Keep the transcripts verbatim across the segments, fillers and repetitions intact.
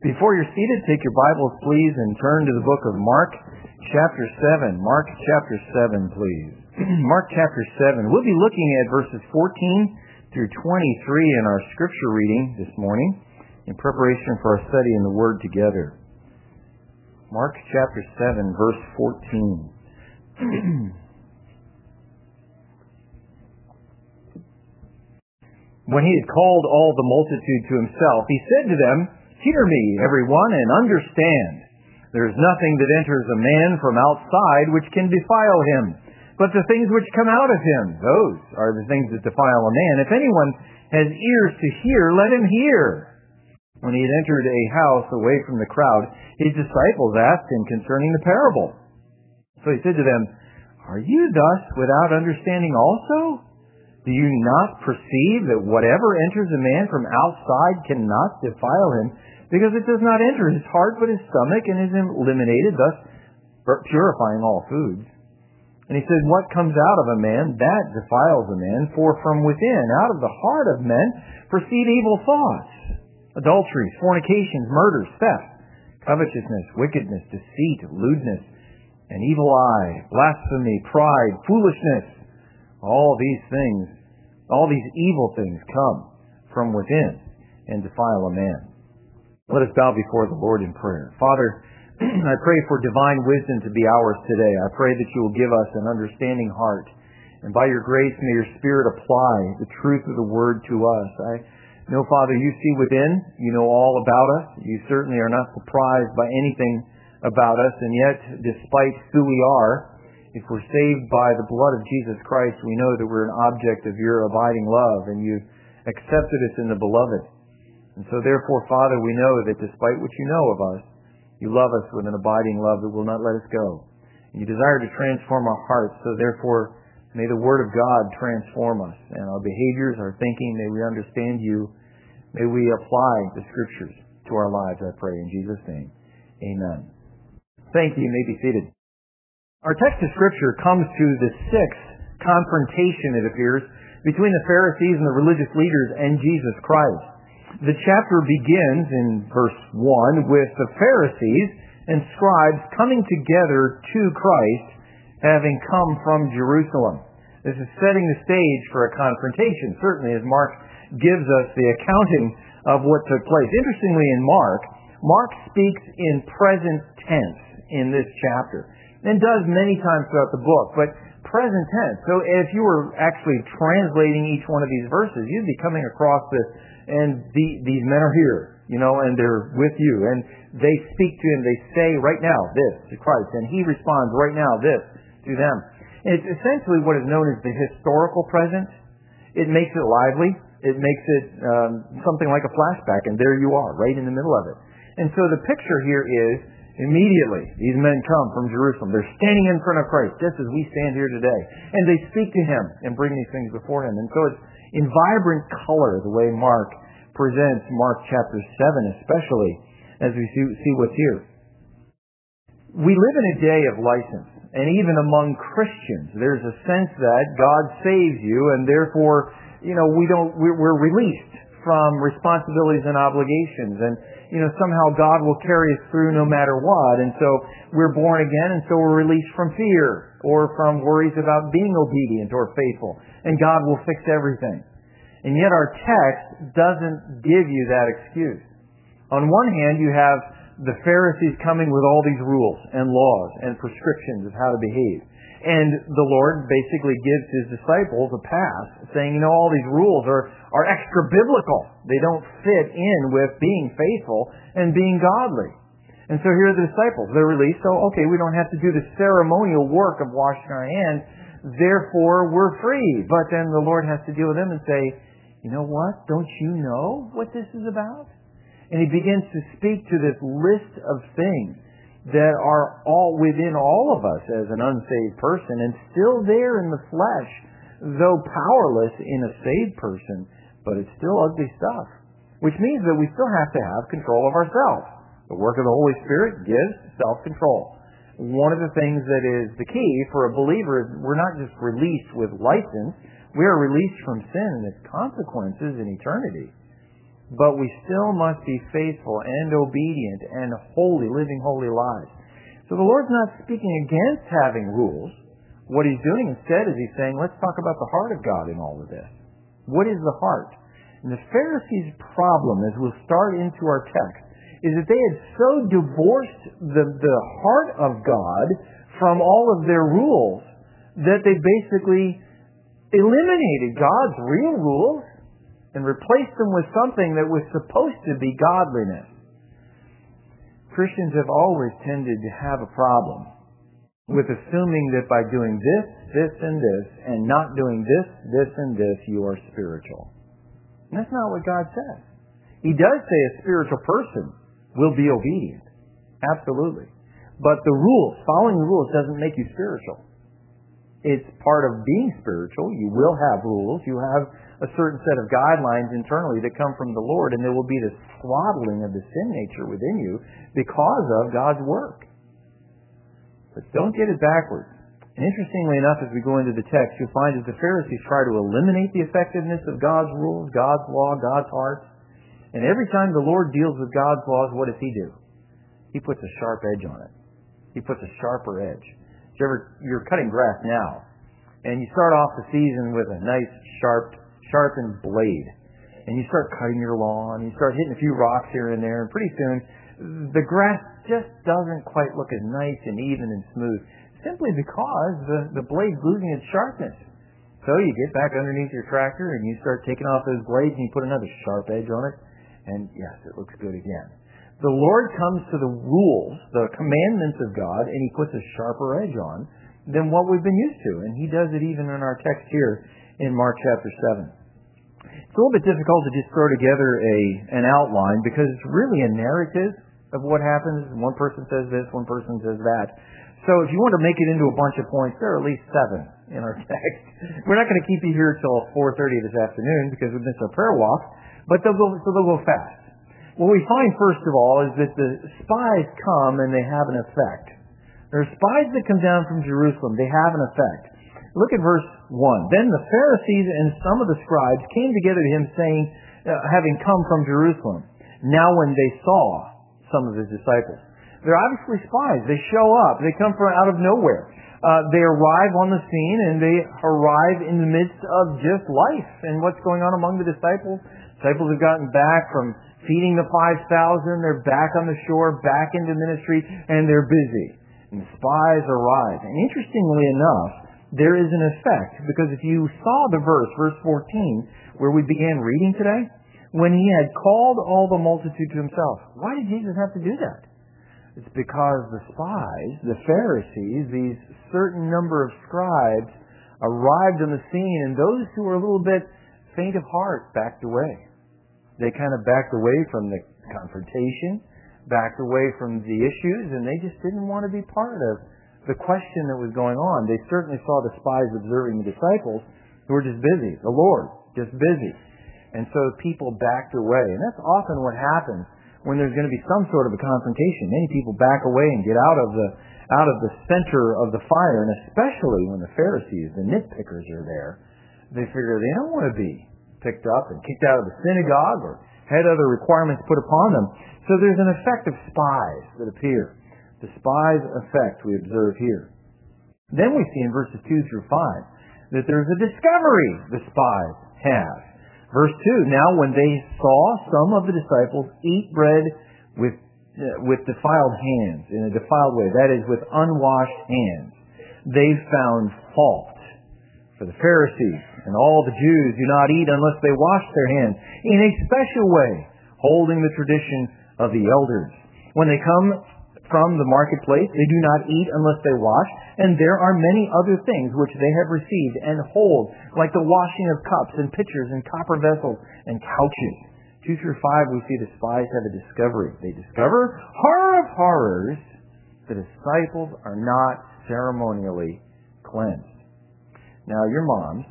Before you're seated, take your Bibles, please, and turn to the book of Mark, chapter seven. Mark, chapter seven, please. Mark, chapter seven. We'll be looking at verses fourteen through twenty-three in our scripture reading this morning in preparation for our study in the Word together. Mark, chapter seven, verse fourteen. When he had called all the multitude to himself, he said to them, "Hear me, everyone, and understand. There is nothing that enters a man from outside which can defile him, but the things which come out of him, those are the things that defile a man. If anyone has ears to hear, let him hear." When he had entered a house away from the crowd, his disciples asked him concerning the parable. So he said to them, "Are you thus without understanding also? Do you not perceive that whatever enters a man from outside cannot defile him, because it does not enter his heart but his stomach, and is eliminated, thus purifying all foods?" And he said, "What comes out of a man, that defiles a man, for from within, out of the heart of men, proceed evil thoughts, adulteries, fornications, murders, theft, covetousness, wickedness, deceit, lewdness, an evil eye, blasphemy, pride, foolishness. All these things, all these evil things come from within and defile a man." Let us bow before the Lord in prayer. Father, I pray for divine wisdom to be ours today. I pray that you will give us an understanding heart, and by your grace may your Spirit apply the truth of the Word to us. I know, Father, you see within, you know all about us. You certainly are not surprised by anything about us, and yet, despite who we are, if we're saved by the blood of Jesus Christ, we know that we're an object of your abiding love, and you've accepted us in the beloved. And so therefore, Father, we know that despite what you know of us, you love us with an abiding love that will not let us go. And you desire to transform our hearts, so therefore, may the Word of God transform us, and our behaviors, our thinking, may we understand you. May we apply the Scriptures to our lives, I pray, in Jesus' name. Amen. Thank you. You may be seated. Our text of Scripture comes to the sixth confrontation, it appears, between the Pharisees and the religious leaders and Jesus Christ. The chapter begins in verse one with the Pharisees and scribes coming together to Christ, having come from Jerusalem. This is setting the stage for a confrontation, certainly as Mark gives us the accounting of what took place. Interestingly, in Mark, Mark speaks in present tense in this chapter, and does many times throughout the book, but present tense. So if you were actually translating each one of these verses, you'd be coming across this, and the, these men are here, you know, and they're with you, and they speak to him, they say right now this to Christ, and he responds right now this to them. And it's essentially what is known as the historical present. It makes it lively. It makes it um, something like a flashback, and there you are, right in the middle of it. And so the picture here is, immediately, these men come from Jerusalem. They're standing in front of Christ, just as we stand here today. And they speak to him and bring these things before him. And so it's in vibrant color, the way Mark presents Mark chapter seven, especially, as we see, see what's here. We live in a day of license. And even among Christians, there's a sense that God saves you, and therefore, you know, we don't, we're, we're released from responsibilities and obligations, and you know, somehow God will carry us through no matter what, and so we're born again, and so we're released from fear or from worries about being obedient or faithful, and God will fix everything. And yet our text doesn't give you that excuse. On one hand, you have the Pharisees coming with all these rules and laws and prescriptions of how to behave. And the Lord basically gives his disciples a pass, saying, you know, all these rules are, are extra biblical. They don't fit in with being faithful and being godly. And so here are the disciples. They're released, so okay, we don't have to do the ceremonial work of washing our hands, therefore we're free. But then the Lord has to deal with them and say, you know what? Don't you know what this is about? And he begins to speak to this list of things that are all within all of us as an unsaved person, and still there in the flesh, though powerless in a saved person, but it's still ugly stuff. Which means that we still have to have control of ourselves. The work of the Holy Spirit gives self-control. One of the things that is the key for a believer is we're not just released with license, we are released from sin and its consequences in eternity. but we still must be faithful and obedient and holy, living holy lives. So the Lord's not speaking against having rules. What He's doing instead is He's saying, let's talk about the heart of God in all of this. What is the heart? And the Pharisees' problem, as we'll start into our text, is that they had so divorced the, the heart of God from all of their rules that they basically eliminated God's real rules and replaced them with something that was supposed to be godliness. Christians have always tended to have a problem with assuming that by doing this, this, and this, and not doing this, this, and this, you are spiritual. And that's not what God says. He does say a spiritual person will be obedient. Absolutely. But the rules, following the rules, doesn't make you spiritual. It's part of being spiritual. You will have rules. You have a certain set of guidelines internally that come from the Lord, and there will be this throttling of the sin nature within you because of God's work. But don't get it backwards. And interestingly enough, as we go into the text, you'll find that the Pharisees try to eliminate the effectiveness of God's rules, God's law, God's heart. And every time the Lord deals with God's laws, what does He do? He puts a sharp edge on it. He puts a sharper edge. You ever, you're cutting grass now, and you start off the season with a nice, sharp, sharpened blade. And you start cutting your lawn, and you start hitting a few rocks here and there, and pretty soon the grass just doesn't quite look as nice and even and smooth, simply because the, the blade's losing its sharpness. So you get back underneath your tractor, and you start taking off those blades, and you put another sharp edge on it, and yes, it looks good again. The Lord comes to the rules, the commandments of God, and He puts a sharper edge on than what we've been used to. And He does it even in our text here in Mark chapter seven. It's a little bit difficult to just throw together a an outline because it's really a narrative of what happens. One person says this, one person says that. So if you want to make it into a bunch of points, there are at least seven in our text. We're not going to keep you here till four thirty this afternoon because we missed our prayer walk, but they'll go, so they'll go fast. What we find, first of all, is that the spies come and they have an effect. There are spies that come down from Jerusalem. They have an effect. Look at verse one. Then the Pharisees and some of the scribes came together to him, saying, uh, having come from Jerusalem. Now when they saw some of his disciples. They're obviously spies. They show up. They come from out of nowhere. Uh, they arrive on the scene, and they arrive in the midst of just life and what's going on among the disciples. Disciples have gotten back from feeding the five thousand. They're back on the shore, back into ministry, and they're busy. And the spies arrive. And interestingly enough, there is an effect, because if you saw the verse, verse fourteen, where we began reading today, when He had called all the multitude to Himself, why did Jesus have to do that? It's because the spies, the Pharisees, these certain number of scribes, arrived on the scene, and those who were a little bit faint of heart backed away. They kind of backed away from the confrontation, backed away from the issues, and they just didn't want to be part of the question that was going on. They certainly saw the spies observing the disciples who were just busy, the Lord, just busy. And so people backed away. And that's often what happens when there's going to be some sort of a confrontation. Many people back away and get out of the out of the center of the fire, and especially when the Pharisees, the nitpickers, are there, they figure they don't want to be picked up and kicked out of the synagogue or had other requirements put upon them. So there's an effect of spies that appear. The spies' effect we observe here. Then we see in verses two through five that there's a discovery the spies have. Verse two, now when they saw some of the disciples eat bread with uh, with defiled hands, in a defiled way, that is, with unwashed hands, they found fault. For the Pharisees and all the Jews do not eat unless they wash their hands in a special way, holding the tradition of the elders. When they come from the marketplace, they do not eat unless they wash, and there are many other things which they have received and hold, like the washing of cups and pitchers and copper vessels and couches. Two through five, we see the spies have a discovery. They discover, horror of horrors, the disciples are not ceremonially cleansed. Now, your moms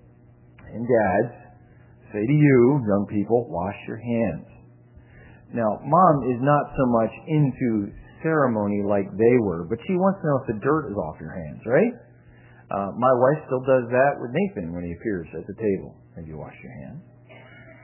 and dads say to you, young people, wash your hands. Now, mom is not so much into ceremony like they were, but she wants to know if the dirt is off your hands, right? Uh, my wife still does that with Nathan when he appears at the table. Have you washed your hands?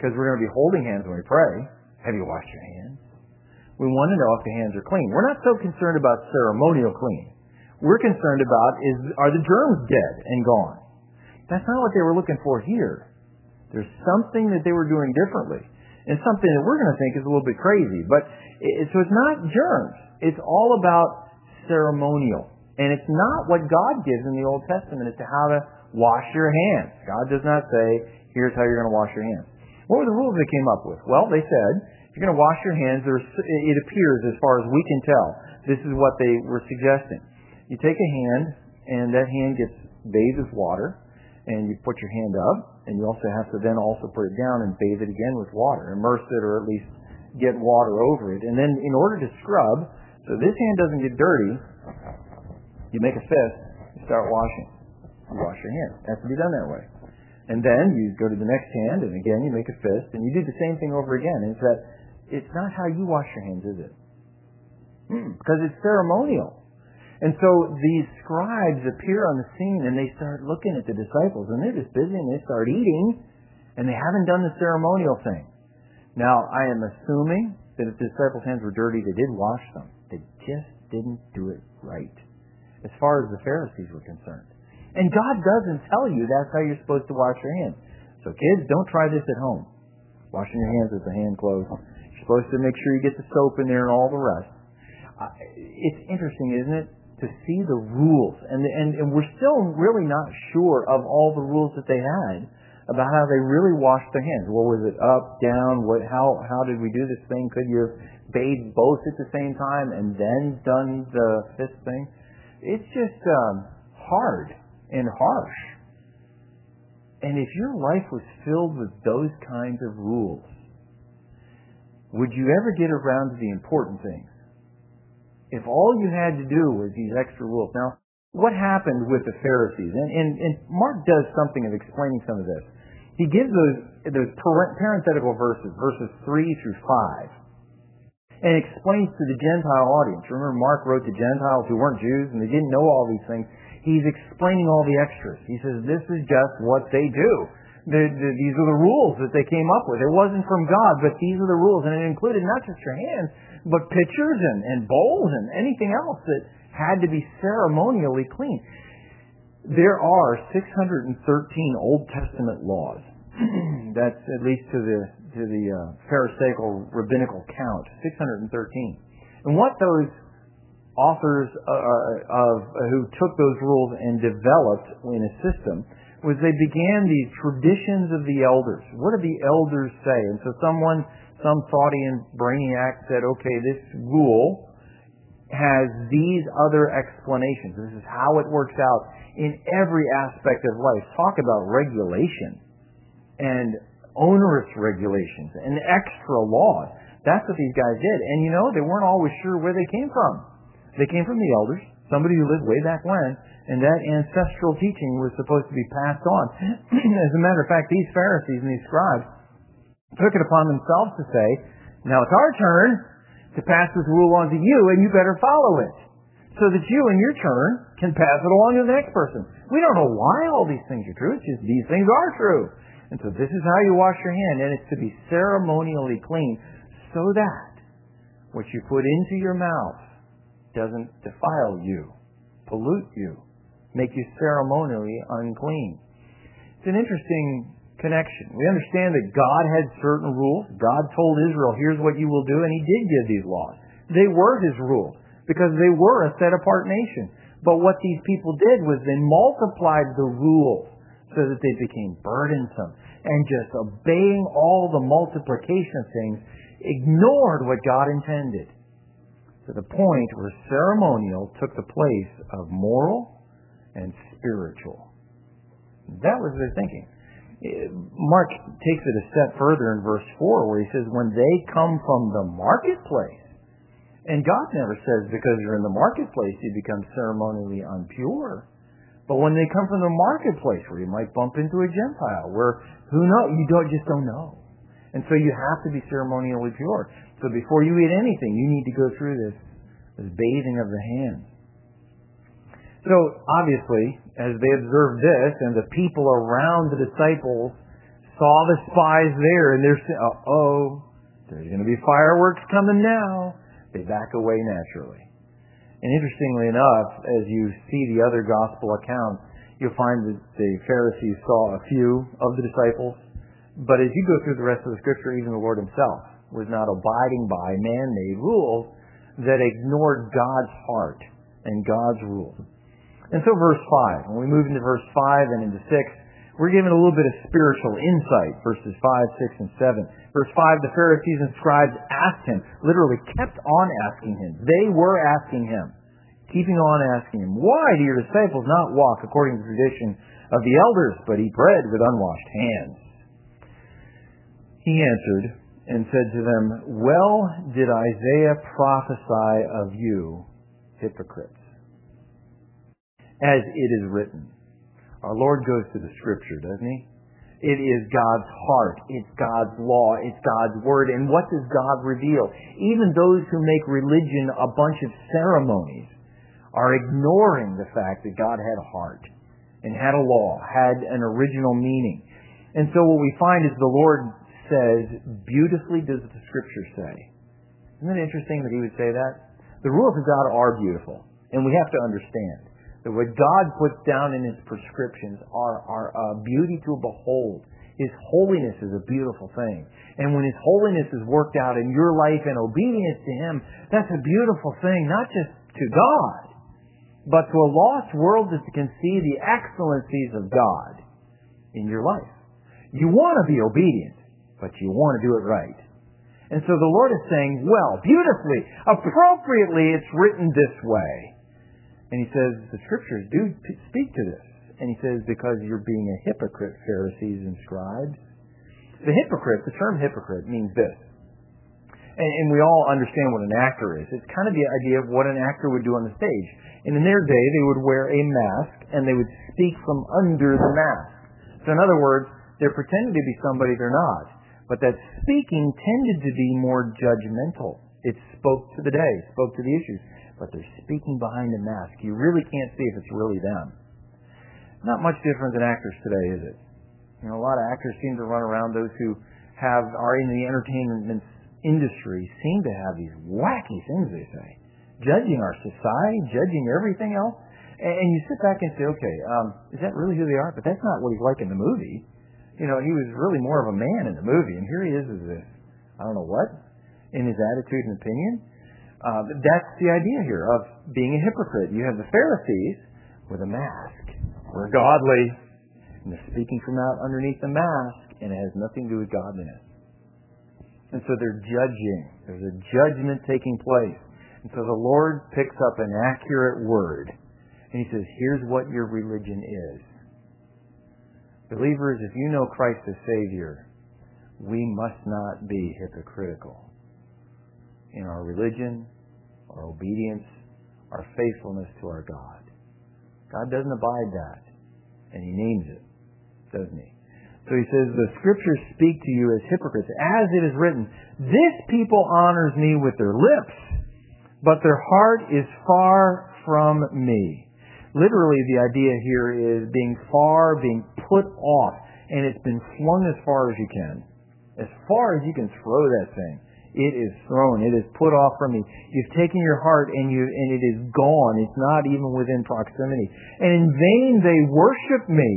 because we're going to be holding hands when we pray. Have you washed your hands? We want to know if the hands are clean. We're not so concerned about ceremonial clean. We're concerned about is are the germs dead and gone? That's not what they were looking for here. There's something that they were doing differently, and something that we're going to think is a little bit crazy. But it, so it's not germs. It's all about ceremonial. And it's not what God gives in the Old Testament as to how to wash your hands. God does not say, here's how you're going to wash your hands. What were the rules they came up with? Well, they said, if you're going to wash your hands, there's, it appears, as far as we can tell, this is what they were suggesting. You take a hand, and that hand gets bathed with water, and you put your hand up, and you also have to then also put it down and bathe it again with water, immerse it, or at least get water over it. And then in order to scrub, so this hand doesn't get dirty, you make a fist, you start washing. You wash your hands. It has to be done that way. And then you go to the next hand, and again you make a fist, and you do the same thing over again. And it's that it's not how you wash your hands, is it? Mm, because it's ceremonial. And so these scribes appear on the scene, and they start looking at the disciples, and they're just busy, and they start eating, and they haven't done the ceremonial thing. Now, I am assuming that if the disciples' hands were dirty, they did wash them. They just didn't do it right, as far as the Pharisees were concerned. And God doesn't tell you that's how you're supposed to wash your hands. So kids, don't try this at home. Washing your hands with the hand closed. You're supposed to make sure you get the soap in there and all the rest. Uh, it's interesting, isn't it, to see the rules. And, and, and we're still really not sure of all the rules that they had about how they really washed their hands. What was it? Up, down? What? How, how did we do this thing? Could you have bathed both at the same time and then done the fist thing? It's just um, hard and harsh. And if your life was filled with those kinds of rules, would you ever get around to the important things? If all you had to do was these extra rules. Now, what happened with the Pharisees? And, and, and Mark does something of explaining some of this. He gives those, those parenthetical verses, verses three through five, and explains to the Gentile audience. Remember, Mark wrote to Gentiles who weren't Jews and they didn't know all these things. He's explaining all the extras. He says, this is just what they do. The, the, these are the rules that they came up with. It wasn't from God, but these are the rules. And it included not just your hands, but pitchers and, and bowls and anything else that had to be ceremonially clean. There are six hundred thirteen Old Testament laws. That's at least to the to the uh, Pharisaical rabbinical count, six hundred thirteen. And what those authors uh, of uh, who took those rules and developed in a system was they began these traditions of the elders. What did the elders say? And so someone, some Thoughtian brainiac said, okay, this rule has these other explanations. This is how it works out in every aspect of life. Talk about regulation and onerous regulations and extra laws. That's what these guys did. And you know, they weren't always sure where they came from. They came from the elders, somebody who lived way back when, and that ancestral teaching was supposed to be passed on. As a matter of fact, these Pharisees and these scribes took it upon themselves to say, now it's our turn to pass this rule on to you, and you better follow it, so that you, in your turn, can pass it along to the next person. We don't know why all these things are true. It's just these things are true. And so this is how you wash your hand, and it's to be ceremonially clean, so that what you put into your mouth doesn't defile you, pollute you, make you ceremonially unclean. It's an interesting connection. We understand that God had certain rules. God told Israel, here's what you will do, and He did give these laws. They were His rules, because they were a set-apart nation. But what these people did was they multiplied the rules so that they became burdensome, and just obeying all the multiplication of things ignored what God intended, to the point where ceremonial took the place of moral and spiritual. That was their thinking. Mark takes it a step further in verse four, where he says, when they come from the marketplace, and God never says because you're in the marketplace you become ceremonially impure, but when they come from the marketplace, where you might bump into a Gentile, where who knows, you don't just don't know. And so you have to be ceremonially pure. So before you eat anything, you need to go through this, this bathing of the hands. So obviously, as they observed this, and the people around the disciples saw the spies there, and they're saying, uh-oh, there's going to be fireworks coming now. They back away naturally. And interestingly enough, as you see the other gospel accounts, you'll find that the Pharisees saw a few of the disciples. But as you go through the rest of the Scripture, even the Lord Himself was not abiding by man-made rules that ignored God's heart and God's rules. And so verse five, when we move into verse five and into six, we're given a little bit of spiritual insight, verses five, six, and seven. Verse five, the Pharisees and scribes asked Him, literally kept on asking Him. They were asking Him, keeping on asking Him, why do your disciples not walk according to the tradition of the elders, but eat bread with unwashed hands? He answered and said to them, well did Isaiah prophesy of you, hypocrites, as it is written. Our Lord goes to the Scripture, doesn't He? It is God's heart. It's God's law. It's God's Word. And what does God reveal? Even those who make religion a bunch of ceremonies are ignoring the fact that God had a heart and had a law, had an original meaning. And so what we find is the Lord says, beautifully does the Scripture say. Isn't it interesting that He would say that? The rules of God are beautiful. And we have to understand that what God puts down in His prescriptions are, are a beauty to behold. His holiness is a beautiful thing. And when His holiness is worked out in your life and obedience to Him, that's a beautiful thing, not just to God, but to a lost world that can see the excellencies of God in your life. You want to be obedient, but you want to do it right. And so the Lord is saying, well, beautifully, appropriately, it's written this way. And He says, the Scriptures do speak to this. And He says, because you're being a hypocrite, Pharisees and scribes. The hypocrite, the term hypocrite means this. And, and we all understand what an actor is. It's kind of the idea of what an actor would do on the stage. And in their day, they would wear a mask, and they would speak from under the mask. So in other words, they're pretending to be somebody they're not. But that speaking tended to be more judgmental. It spoke to the day, spoke to the issues. But they're speaking behind a mask. You really can't see if it's really them. Not much different than actors today, is it? You know, a lot of actors seem to run around, those who have are in the entertainment industry seem to have these wacky things they say. Judging our society, judging everything else. And, and you sit back and say, okay, um, is that really who they are? But that's not what he's like in the movie. You know, he was really more of a man in the movie. And here he is as this, I don't know what, in his attitude and opinion. Uh, that's the idea here of being a hypocrite. You have the Pharisees with a mask. We're godly. And they're speaking from out underneath the mask, and it has nothing to do with godliness. And so they're judging. There's a judgment taking place. And so the Lord picks up an accurate word, and He says, here's what your religion is. Believers, if you know Christ as Savior, we must not be hypocritical in our religion, our obedience, our faithfulness to our God. God doesn't abide that, and He names it, doesn't He? So He says, the Scriptures speak to you as hypocrites, as it is written, this people honors me with their lips, but their heart is far from me. Literally, the idea here is being far, being put off, and it's been flung as far as you can. As far as you can throw that thing. It is thrown. It is put off from you. You've taken your heart and you and it is gone. It's not even within proximity. And in vain they worship me,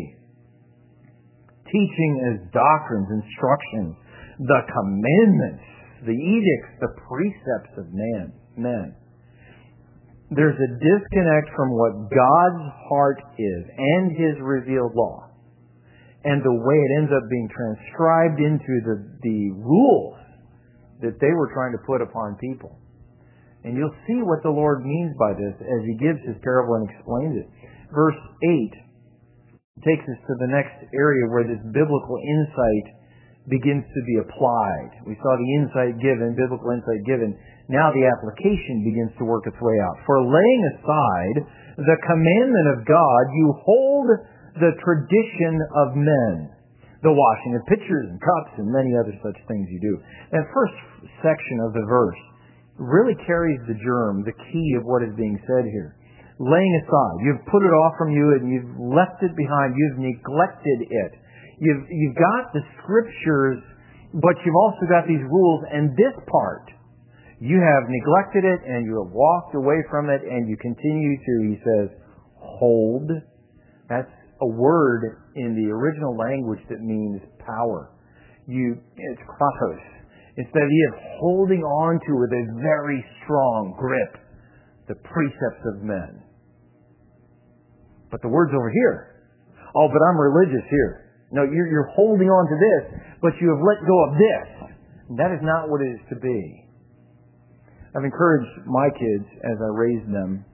teaching as doctrines, instructions, the commandments, the edicts, the precepts of man, men. There's a disconnect from what God's heart is and His revealed law, and the way it ends up being transcribed into the, the rules that they were trying to put upon people. And you'll see what the Lord means by this as He gives His parable and explains it. Verse eight takes us to the next area where this biblical insight begins to be applied. We saw the insight given, biblical insight given. Now the application begins to work its way out. For laying aside the commandment of God, you hold the tradition of men, the washing of pitchers and cups and many other such things you do. That first section of the verse really carries the germ, the key of what is being said here. Laying aside. You've put it off from you and you've left it behind. You've neglected it. You've, you've got the Scriptures, but you've also got these rules, and this part, you have neglected it, and you have walked away from it, and you continue to, he says, hold. That's a word in the original language that means power. You, it's kratos. It's the idea of holding on to with a very strong grip the precepts of men. But the word's over here. Oh, but I'm religious here. No, you're, you're holding on to this, but you have let go of this. That is not what it is to be. I've encouraged my kids, as I raise them,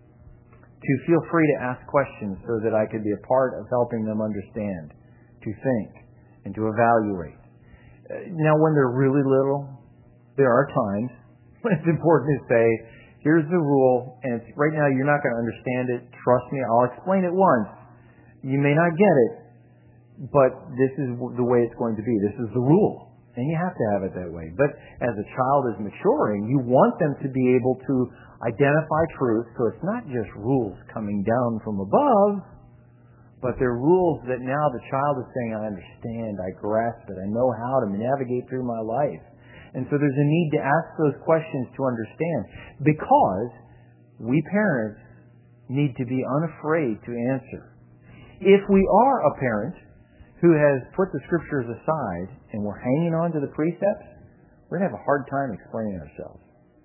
to feel free to ask questions so that I could be a part of helping them understand, to think, and to evaluate. Now, when they're really little, there are times when it's important to say, here's the rule, and it's, right now you're not going to understand it. Trust me, I'll explain it once. You may not get it, but this is the way it's going to be. This is the rule. And you have to have it that way. But as a child is maturing, you want them to be able to identify truth, so it's not just rules coming down from above, but they're rules that now the child is saying, I understand, I grasp it, I know how to navigate through my life. And so there's a need to ask those questions to understand, because we parents need to be unafraid to answer. If we are a parent who has put the Scriptures aside and we're hanging on to the precepts, we're going to have a hard time explaining ourselves.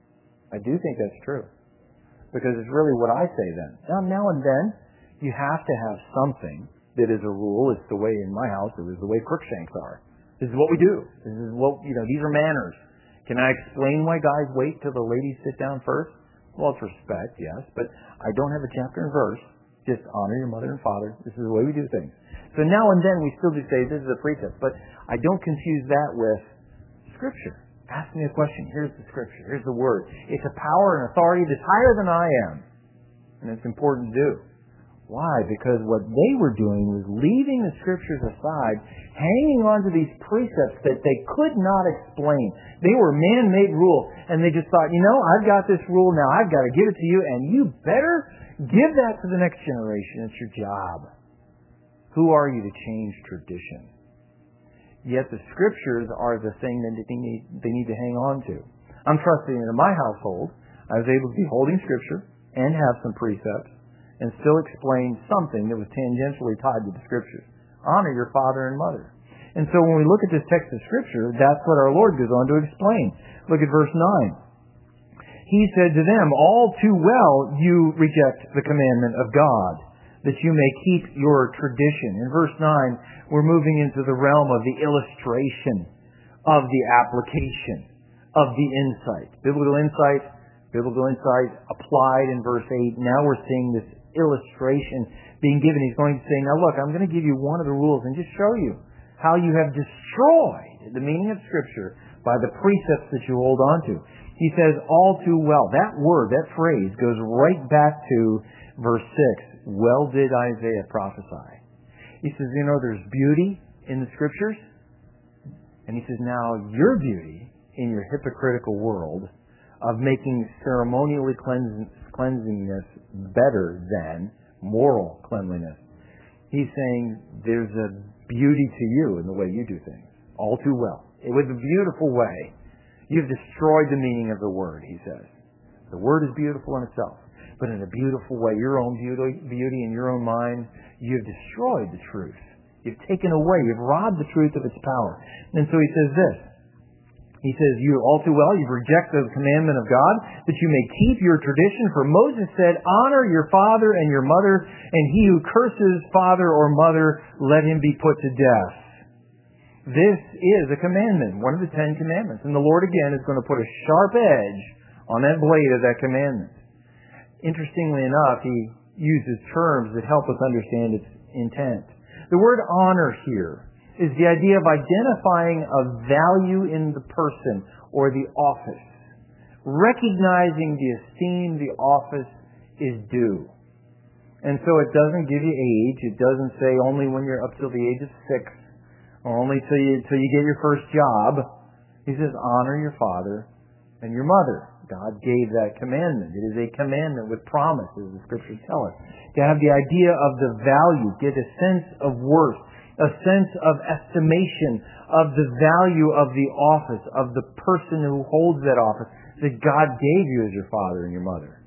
I do think that's true. Because it's really what I say then. Now, now and then, you have to have something that is a rule. It's the way in my house, it was the way Crookshanks are. This is what we do. This is what, you know, these are manners. Can I explain why guys wait till the ladies sit down first? Well, it's respect, yes, but I don't have a chapter and verse. Just honor your mother and father. This is the way we do things. So now and then we still do say this is a precept, but I don't confuse that with Scripture. Ask me a question. Here's the Scripture. Here's the Word. It's a power and authority that's higher than I am. And it's important to do. Why? Because what they were doing was leaving the Scriptures aside, hanging on to these precepts that they could not explain. They were man-made rules, and they just thought, you know, I've got this rule now, I've got to give it to you, and you better give that to the next generation. It's your job. Who are you to change tradition? Yet the Scriptures are the thing that they need, they need to hang on to. I'm trusting in my household, I was able to be holding Scripture and have some precepts and still explain something that was tangentially tied to the Scriptures. Honor your father and mother. And so when we look at this text of Scripture, that's what our Lord goes on to explain. Look at verse nine. He said to them, all too well you reject the commandment of God, that you may keep your tradition. In verse nine, we're moving into the realm of the illustration, of the application, of the insight. Biblical insight, biblical insight applied in verse eight. Now we're seeing this illustration being given. He's going to say, now look, I'm going to give you one of the rules and just show you how you have destroyed the meaning of Scripture by the precepts that you hold on to. He says, all too well. That word, that phrase goes right back to verse six. Well did Isaiah prophesy. He says, you know, there's beauty in the Scriptures. And he says, now your beauty in your hypocritical world of making ceremonially cleansing, cleansingness better than moral cleanliness. He's saying there's a beauty to you in the way you do things. All too well. It was a beautiful way. You've destroyed the meaning of the Word, he says. The Word is beautiful in itself. But in a beautiful way, your own beauty, beauty in your own mind, you've destroyed the truth. You've taken away, you've robbed the truth of its power. And so he says this. He says, you all too well, you've rejected the commandment of God, that you may keep your tradition. For Moses said, honor your father and your mother, and he who curses father or mother, let him be put to death. This is a commandment, one of the Ten Commandments. And the Lord again is going to put a sharp edge on that blade of that commandment. Interestingly enough, he uses terms that help us understand its intent. The word honor here is the idea of identifying a value in the person or the office, recognizing the esteem the office is due. And so it doesn't give you age. It doesn't say only when you're up till the age of six or only till you, till you get your first job. He says honor your father and your mother. God gave that commandment. It is a commandment with promise, as the Scriptures tell us. To have the idea of the value, get a sense of worth, a sense of estimation of the value of the office, of the person who holds that office that God gave you as your father and your mother.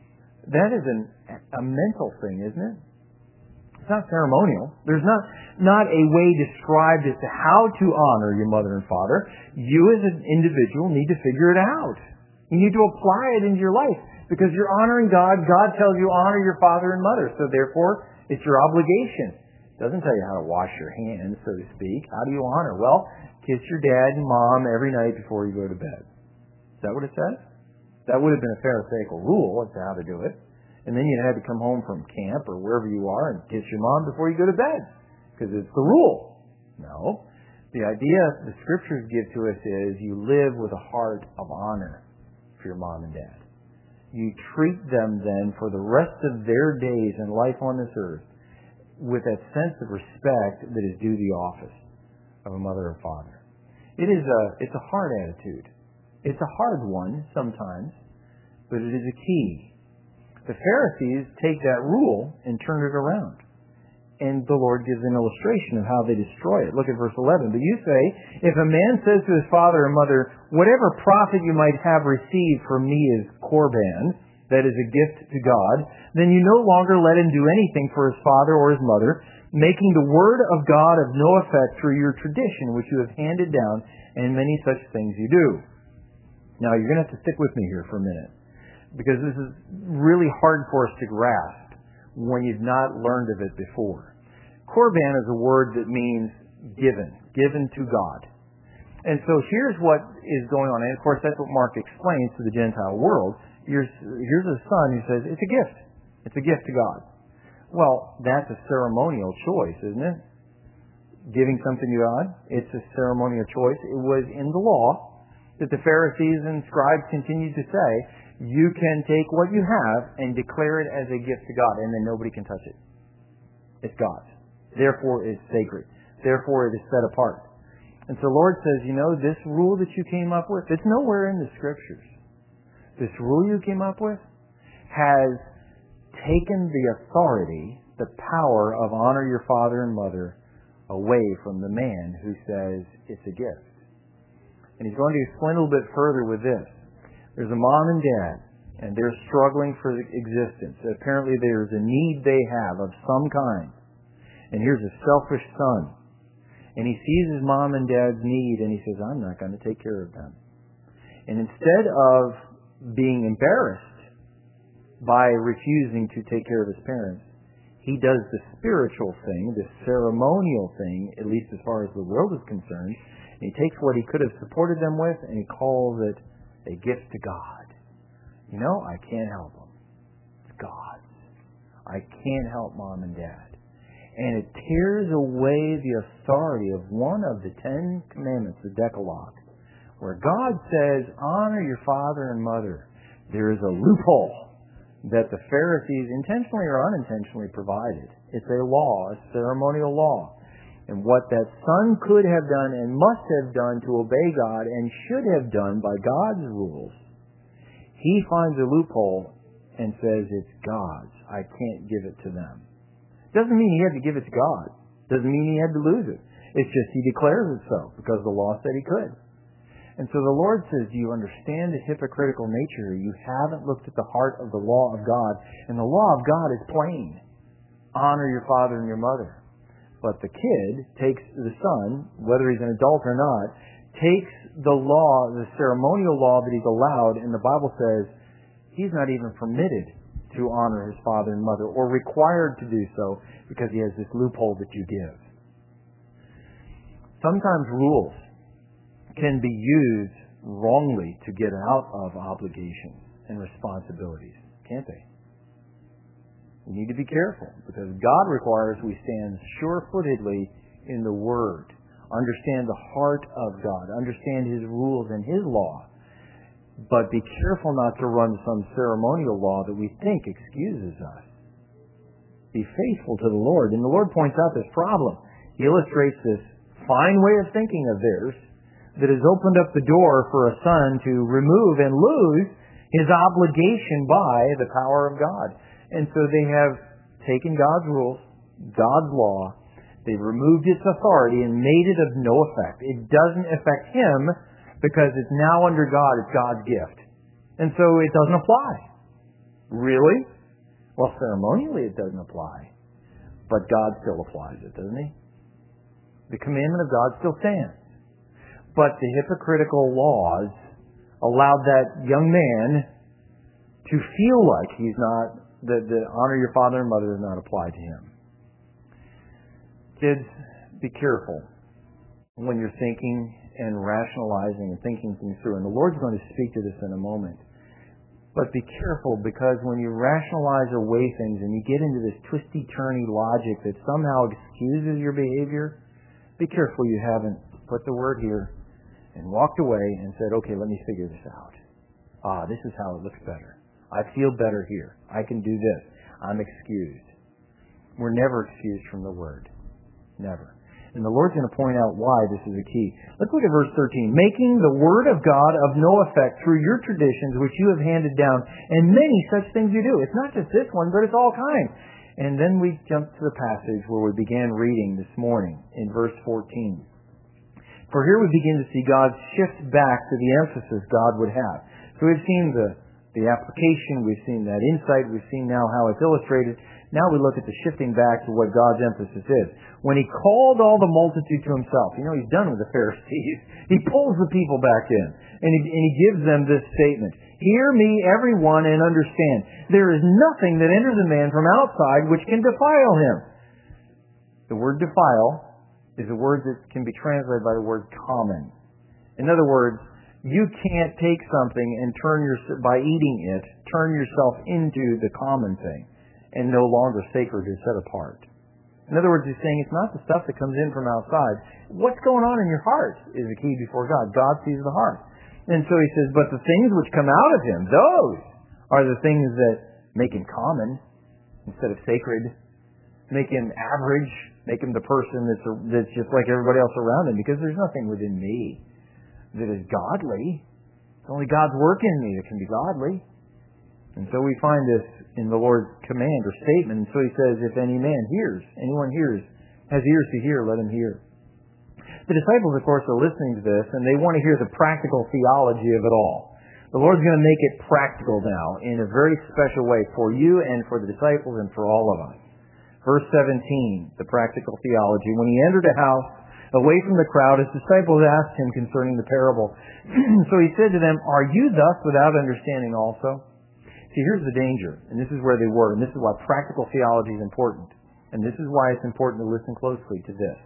That is an, a mental thing, isn't it? It's not ceremonial. There's not, not a way described as to how to honor your mother and father. You as an individual need to figure it out. You need to apply it into your life because you're honoring God. God tells you honor your father and mother. So therefore, it's your obligation. It doesn't tell you how to wash your hands, so to speak. How do you honor? Well, kiss your dad and mom every night before you go to bed. Is that what it says? That would have been a Pharisaical rule as to how to do it. And then you'd have to come home from camp or wherever you are and kiss your mom before you go to bed. Because it's the rule. No. The idea the Scriptures give to us is you live with a heart of honor for your mom and dad. You treat them then for the rest of their days and life on this earth with that sense of respect that is due the office of a mother or father. It is a, it's a hard attitude. It's a hard one sometimes, but it is a key. The Pharisees take that rule and turn it around. And the Lord gives an illustration of how they destroy it. Look at verse eleven. But you say, if a man says to his father or mother, whatever profit you might have received from me is korban, that is a gift to God, then you no longer let him do anything for his father or his mother, making the word of God of no effect through your tradition, which you have handed down, and many such things you do. Now, you're going to have to stick with me here for a minute, because this is really hard for us to grasp when you've not learned of it before. Korban is a word that means given, given to God. And so here's what is going on. And of course, that's what Mark explains to the Gentile world. Here's, here's a son who says, it's a gift. It's a gift to God. Well, that's a ceremonial choice, isn't it? Giving something to God, it's a ceremonial choice. It was in the law that the Pharisees and scribes continued to say, you can take what you have and declare it as a gift to God, and then nobody can touch it. It's God's. Therefore, it's sacred. Therefore, it is set apart. And so the Lord says, you know, this rule that you came up with, it's nowhere in the Scriptures. This rule you came up with has taken the authority, the power of honor your father and mother away from the man who says it's a gift. And he's going to explain a little bit further with this. There's a mom and dad, and they're struggling for existence. Apparently there's a need they have of some kind. And here's a selfish son. And he sees his mom and dad's need, and he says, I'm not going to take care of them. And instead of being embarrassed by refusing to take care of his parents, he does the spiritual thing, the ceremonial thing, at least as far as the world is concerned. And he takes what he could have supported them with, and he calls it a gift to God. You know, I can't help them. It's God's. I can't help mom and dad. And it tears away the authority of one of the Ten Commandments, the Decalogue, where God says, honor your father and mother. There is a loophole that the Pharisees intentionally or unintentionally provided. It's a law, a ceremonial law. And what that son could have done and must have done to obey God and should have done by God's rules, he finds a loophole and says, it's God's. I can't give it to them. Doesn't mean he had to give it to God. Doesn't mean he had to lose it. It's just he declares it so because the law said he could. And so the Lord says, do you understand the hypocritical nature? You haven't looked at the heart of the law of God. And the law of God is plain. Honor your father and your mother. But the kid takes the son, whether he's an adult or not, takes the law, the ceremonial law that he's allowed, and the Bible says he's not even permitted to honor his father and mother or required to do so because he has this loophole that you give. Sometimes rules can be used wrongly to get out of obligations and responsibilities, can't they? We need to be careful because God requires we stand sure-footedly in the Word, understand the heart of God, understand His rules and His law, but be careful not to run some ceremonial law that we think excuses us. Be faithful to the Lord. And the Lord points out this problem. He illustrates this fine way of thinking of theirs that has opened up the door for a son to remove and lose his obligation by the power of God. And so they have taken God's rules, God's law, They removed its authority and made it of no effect. It doesn't affect him because it's now under God. It's God's gift. And so it doesn't apply. Really? Well, ceremonially it doesn't apply. But God still applies it, doesn't he? The commandment of God still stands. But the hypocritical laws allowed that young man to feel like he's not, that the honor your father and mother does not apply to him. Kids, be careful when you're thinking and rationalizing and thinking things through. And the Lord's going to speak to this in a moment. But be careful, because when you rationalize away things and you get into this twisty-turny logic that somehow excuses your behavior, be careful you haven't put the word here and walked away and said, okay, let me figure this out. Ah, this is how it looks better. I feel better here. I can do this. I'm excused. We're never excused from the word. Never. And the Lord's going to point out why this is a key. Let's look at verse thirteen. Making the word of God of no effect through your traditions which you have handed down, and many such things you do. It's not just this one, but it's all kinds. And then we jump to the passage where we began reading this morning in verse fourteen. For here we begin to see God shift back to the emphasis God would have. So we've seen the, the application, we've seen that insight, we've seen now how it's illustrated. Now we look at the shifting back to what God's emphasis is. When he called all the multitude to himself, you know, he's done with the Pharisees. He pulls the people back in, and he, and he gives them this statement. Hear me, everyone, and understand. There is nothing that enters a man from outside which can defile him. The word defile is a word that can be translated by the word common. In other words, you can't take something and turn your, by eating it, turn yourself into the common thing and no longer sacred or set apart. In other words, he's saying it's not the stuff that comes in from outside. What's going on in your heart is the key before God. God sees the heart. And so he says, but the things which come out of him, those are the things that make him common instead of sacred, make him average, make him the person that's, that's just like everybody else around him, because there's nothing within me that is godly. It's only God's work in me that can be godly. And so we find this in the Lord's command or statement. And so he says, if any man hears, anyone hears, has ears to hear, let him hear. The disciples, of course, are listening to this, and they want to hear the practical theology of it all. The Lord's going to make it practical now in a very special way for you and for the disciples and for all of us. Verse seventeen, the practical theology. When he entered a house, away from the crowd, his disciples asked him concerning the parable. So he said to them, are you thus without understanding also? See, here's the danger, and this is where they were, and this is why practical theology is important. And this is why it's important to listen closely to this.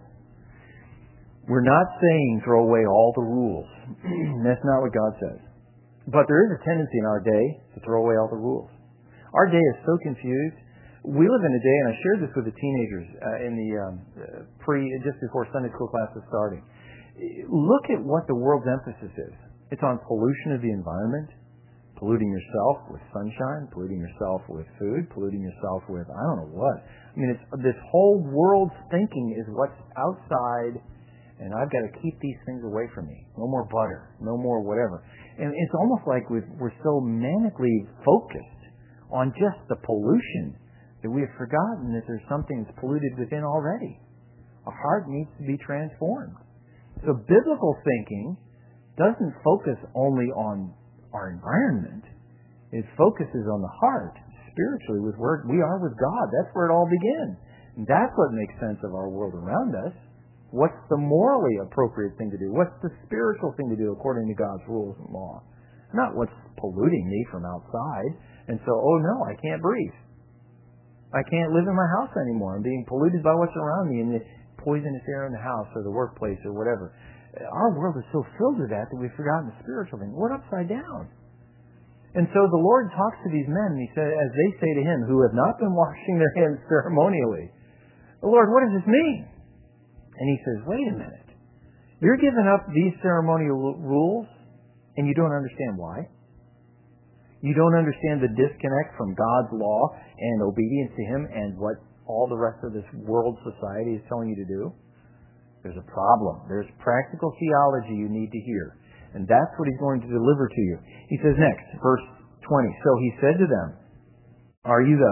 We're not saying throw away all the rules. That's not what God says. But there is a tendency in our day to throw away all the rules. Our day is so confused. We live in a day, and I shared this with the teenagers uh, in the um, uh, pre, just before Sunday school class was starting. Look at what the world's emphasis is. It's on pollution of the environment, polluting yourself with sunshine, polluting yourself with food, polluting yourself with I don't know what. I mean, it's, this whole world's thinking is what's outside, and I've got to keep these things away from me. No more butter, no more whatever. And it's almost like we've, we're so manically focused on just the pollution that we have forgotten that there's something that's polluted within already. Our heart needs to be transformed. So biblical thinking doesn't focus only on our environment. It focuses on the heart, spiritually, with where we are with God. That's where it all begins. And that's what makes sense of our world around us. What's the morally appropriate thing to do? What's the spiritual thing to do according to God's rules and law? Not what's polluting me from outside. And so, oh no, I can't breathe. I can't live in my house anymore. I'm being polluted by what's around me and the poisonous air in the house or the workplace or whatever. Our world is so filled with that that we've forgotten the spiritual thing. We're upside down. And so the Lord talks to these men, and he said, as they say to him, who have not been washing their hands ceremonially, Lord, what does this mean? And he says, wait a minute. You're giving up these ceremonial rules, and you don't understand why? You don't understand the disconnect from God's law and obedience to him and what all the rest of this world society is telling you to do? There's a problem. There's practical theology you need to hear. And that's what he's going to deliver to you. He says next, verse twenty, so he said to them, are you thus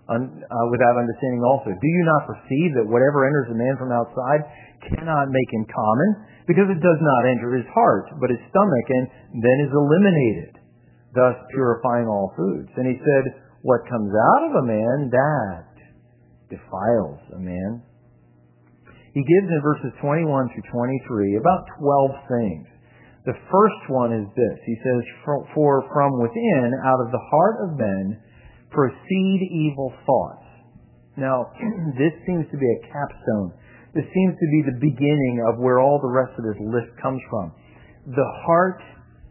un, uh, without understanding also. Do you not perceive that whatever enters a man from outside cannot make him common, because it does not enter his heart, but his stomach, and then is eliminated, thus purifying all foods? And he said, what comes out of a man, that defiles a man. He gives in verses twenty-one through twenty-three about twelve things. The first one is this. He says, for from within, out of the heart of men, proceed evil thoughts. Now, this seems to be a capstone. This seems to be the beginning of where all the rest of this list comes from. The heart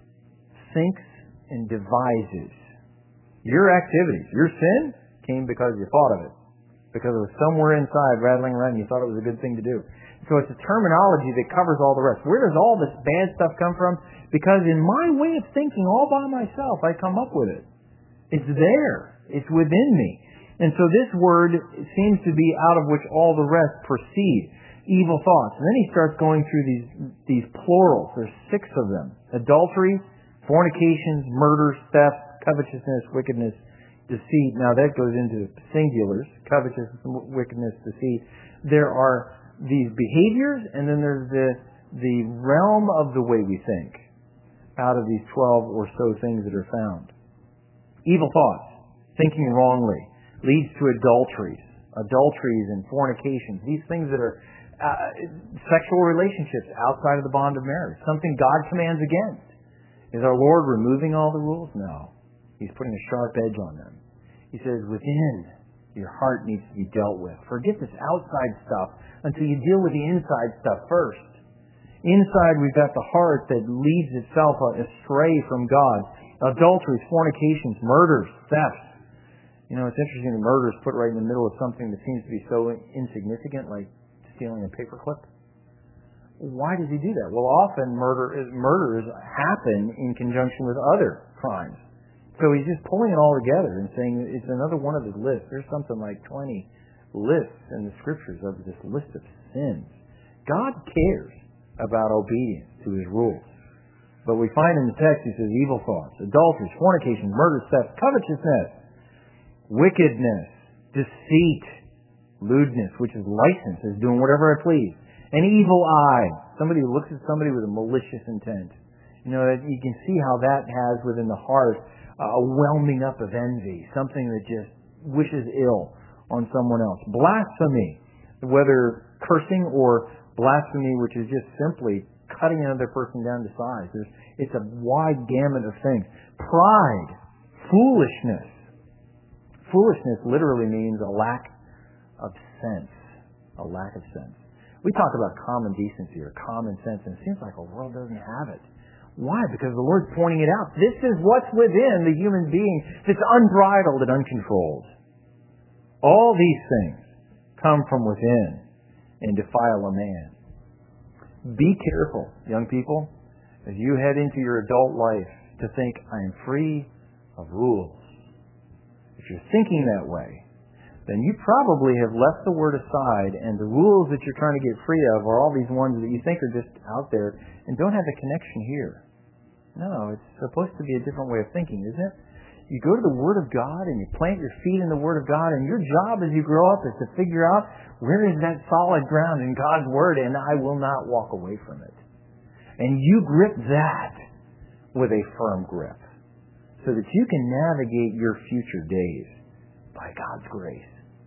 thinks and devises. Your activities, your sin, came because you thought of it. Because it was somewhere inside rattling around and you thought it was a good thing to do. So it's a terminology that covers all the rest. Where does all this bad stuff come from? Because in my way of thinking all by myself, I come up with it. It's there. It's within me. And so this word seems to be out of which all the rest proceed. Evil thoughts. And then he starts going through these, these plurals. There's six of them. Adultery, fornications, murders, theft, covetousness, wickedness, deceit. Now that goes into singulars. Covetousness, wickedness, deceit. There are these behaviors, and then there's the the realm of the way we think out of these twelve or so things that are found. Evil thoughts, thinking wrongly, leads to adulteries, adulteries and fornications, these things that are uh, sexual relationships outside of the bond of marriage, something God commands against. Is our Lord removing all the rules? No. He's putting a sharp edge on them. He says, within, your heart needs to be dealt with. Forget this outside stuff until you deal with the inside stuff first. Inside, we've got the heart that leads itself astray from God. Adulteries, fornications, murders, thefts. You know, it's interesting that murder is put right in the middle of something that seems to be so insignificant, like stealing a paperclip. Why does he do that? Well, often murder is, murders happen in conjunction with other crimes. So he's just pulling it all together and saying it's another one of his lists. There's something like twenty lists in the scriptures of this list of sins. God cares about obedience to his rules. But we find in the text, he says, evil thoughts, adulteries, fornication, murder, theft, covetousness, wickedness, deceit, lewdness, which is license, is doing whatever I please, an evil eye, somebody who looks at somebody with a malicious intent. You know, you can see how that has within the heart a whelming up of envy, something that just wishes ill on someone else. Blasphemy, whether cursing or blasphemy, which is just simply cutting another person down to size. There's, it's a wide gamut of things. Pride, foolishness. Foolishness literally means a lack of sense. A lack of sense. We talk about common decency or common sense, and it seems like the world doesn't have it. Why? Because the Lord's pointing it out. This is what's within the human being that's unbridled and uncontrolled. All these things come from within and defile a man. Be careful, young people, as you head into your adult life to think, I am free of rules. If you're thinking that way, then you probably have left the Word aside, and the rules that you're trying to get free of are all these ones that you think are just out there and don't have a connection here. No, it's supposed to be a different way of thinking, isn't it? You go to the Word of God and you plant your feet in the Word of God, and your job as you grow up is to figure out where is that solid ground in God's Word, and I will not walk away from it. And you grip that with a firm grip so that you can navigate your future days by God's grace.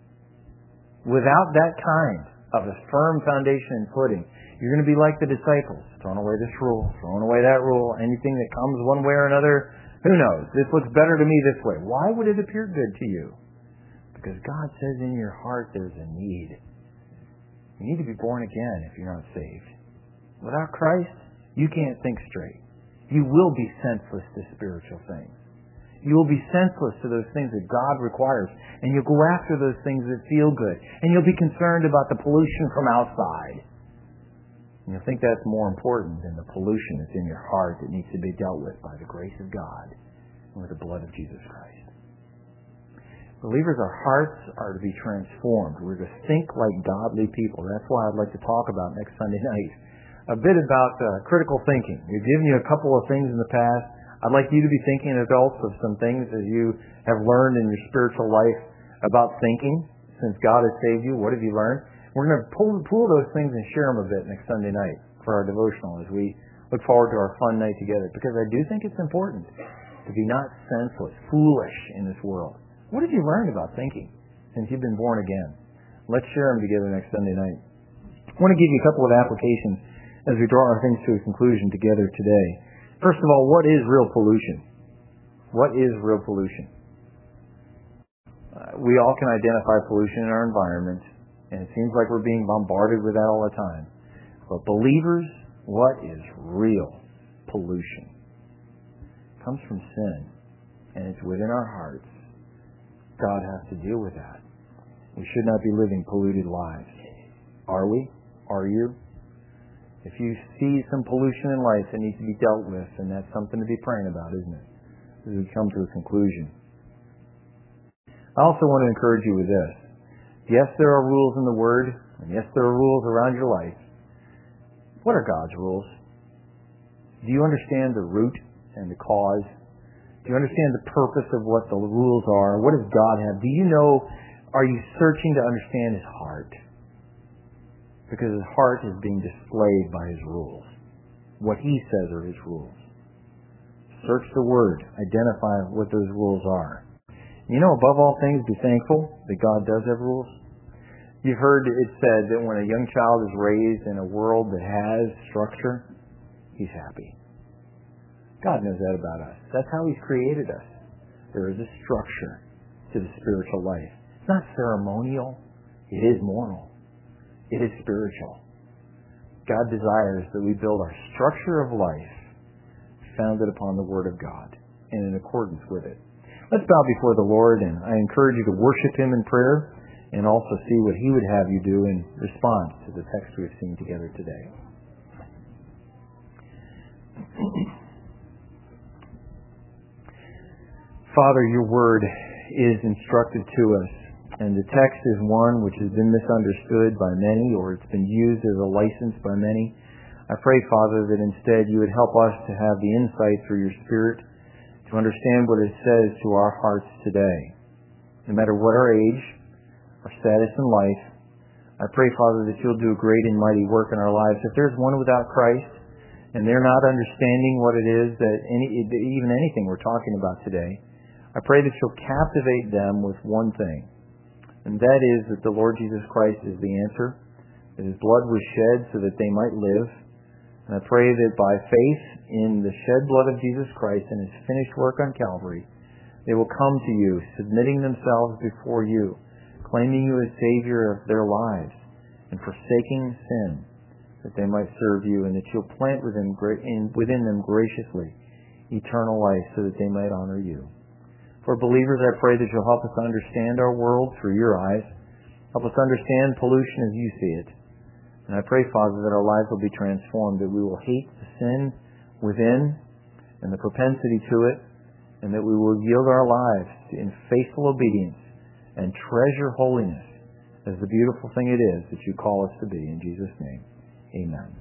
Without that kind of a firm foundation and footing, you're going to be like the disciples, throwing away this rule, throwing away that rule, anything that comes one way or another. Who knows? This looks better to me this way. Why would it appear good to you? Because God says in your heart there's a need. You need to be born again if you're not saved. Without Christ, you can't think straight. You will be senseless to spiritual things. You will be senseless to those things that God requires. And you'll go after those things that feel good. And you'll be concerned about the pollution from outside. And you'll think that's more important than the pollution that's in your heart that needs to be dealt with by the grace of God and with the blood of Jesus Christ. Believers, our hearts are to be transformed. We're to think like godly people. That's why I'd like to talk about next Sunday night a bit about uh, critical thinking. We've given you a couple of things in the past. I'd like you to be thinking, adults, of some things as you have learned in your spiritual life about thinking? Since God has saved you, what have you learned? We're going to pull, pull those things and share them a bit next Sunday night for our devotional as we look forward to our fun night together. Because I do think it's important to be not senseless, foolish in this world. What have you learned about thinking since you've been born again? Let's share them together next Sunday night. I want to give you a couple of applications as we draw our things to a conclusion together today. First of all, what is real pollution? What is real pollution? Uh, we all can identify pollution in our environment, and it seems like we're being bombarded with that all the time. But believers, what is real pollution? It comes from sin, and it's within our hearts. God has to deal with that. We should not be living polluted lives. Are we? Are you? If you see some pollution in life that needs to be dealt with, then that's something to be praying about, isn't it? As we come to a conclusion. I also want to encourage you with this. Yes, there are rules in the Word, and yes, there are rules around your life. What are God's rules? Do you understand the root and the cause? Do you understand the purpose of what the rules are? What does God have? Do you know, are you searching to understand His heart? Because His heart is being displayed by His rules. What He says are His rules. Search the Word. Identify what those rules are. You know, above all things, be thankful that God does have rules. You've heard it said that when a young child is raised in a world that has structure, he's happy. God knows that about us. That's how He's created us. There is a structure to the spiritual life. It's not ceremonial. It is moral. It is spiritual. God desires that we build our structure of life founded upon the Word of God and in accordance with it. Let's bow before the Lord, and I encourage you to worship Him in prayer and also see what He would have you do in response to the text we've seen together today. Father, your Word is instructed to us, and the text is one which has been misunderstood by many, or it's been used as a license by many. I pray, Father, that instead you would help us to have the insight through your Spirit to understand what it says to our hearts today. No matter what our age, our status in life, I pray, Father, that you'll do a great and mighty work in our lives. If there's one without Christ, and they're not understanding what it is that any, even anything we're talking about today, I pray that you'll captivate them with one thing, and that is that the Lord Jesus Christ is the answer, that His blood was shed so that they might live. And I pray that by faith in the shed blood of Jesus Christ and His finished work on Calvary, they will come to you, submitting themselves before you, claiming you as Savior of their lives, and forsaking sin, that they might serve you, and that you'll plant within, within them graciously eternal life so that they might honor you. For believers, I pray that you'll help us understand our world through your eyes. Help us understand pollution as you see it. And I pray, Father, that our lives will be transformed, that we will hate the sin within and the propensity to it, and that we will yield our lives in faithful obedience and treasure holiness as the beautiful thing it is that you call us to be. In Jesus' name, amen.